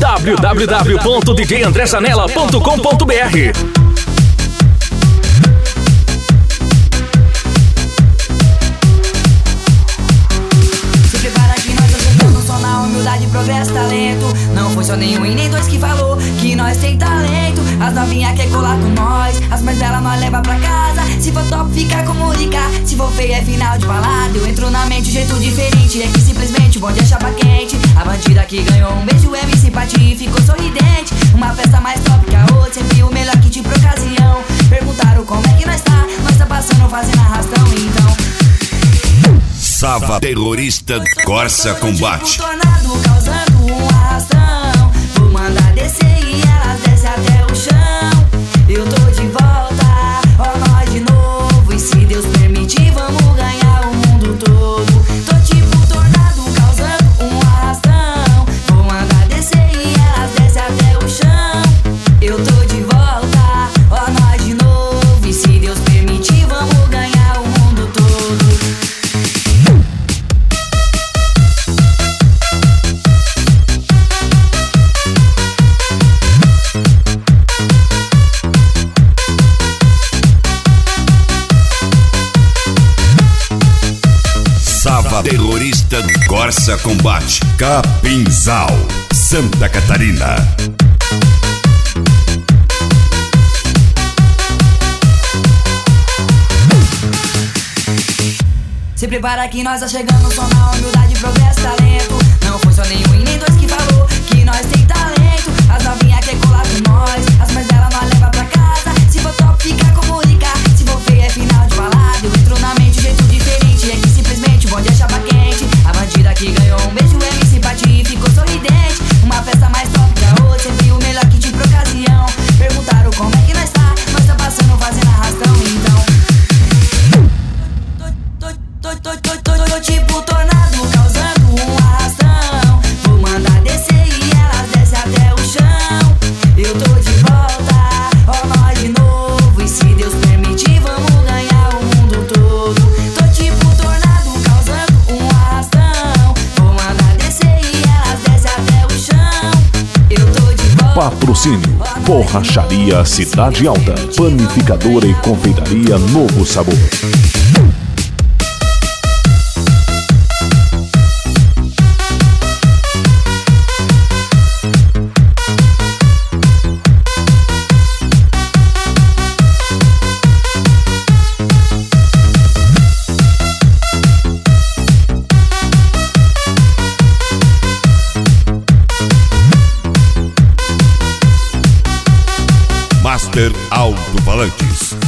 www.djandresanella.com.br. Progresso, talento. Não foi só nenhum e nem dois que falou que nós tem talento. As novinhas quer colar com nós, as mais belas nós leva pra casa. Se for top fica como rica, se for feia é final de balada. Eu entro na mente de jeito diferente, é que simplesmente o bonde é chapa quente. A bandida que ganhou um beijo é me simpatia e ficou sorridente. Uma festa mais top que a outra, sempre o melhor kit pra ocasião. Perguntaram como é que nós tá passando fazendo arrastão então. Sava terrorista Corsa Combate. Tornado causando um arrastão. Vou mandar descer e elas descem até o chão. Eu tô de volta, ó nós de novo. E se Deus permitir vamos ganhar o mundo todo. Tô tipo tornado causando um arrastão. Vou mandar descer e elas descem até o chão. Eu tô de volta, ó nós de novo. E se Deus permitir vamos ganhar o mundo todo. Terrorista Corsa Combate, Capinzal, Santa Catarina. Se prepara que nós tá chegando, só na humildade, progresso, talento. Não foi só nenhum e nem dois que falou que nós tem talento. As novinhas quer colar com nós, as mais belas nós leva pra casa. Se for top fica como rica, se for feia é final de balada. Eu entro na mente de jeito diferente, é que simplesmente o bonde é chapa quente. A bandida que ganhou um beijo é me simpatia e ficou sorridente. Uma festa mais top que a outra, sempre o melhor kit pra ocasião. Perguntaram como é que nós tá passando fazendo arrastão então. Tô tipo tornado causando um arrastão. Vou mandar descer e elas descem até o chão. Eu tô de volta, ó nós de novo. E se Deus permitir vamos ganhar o mundo todo. Tô tipo tornado causando um arrastão. Vou mandar descer e elas descem até o chão. Eu tô de volta. Patrocínio Borracharia Cidade Alta, Panificadora e Confeitaria Novo Sabor. Master Alto-Falantes,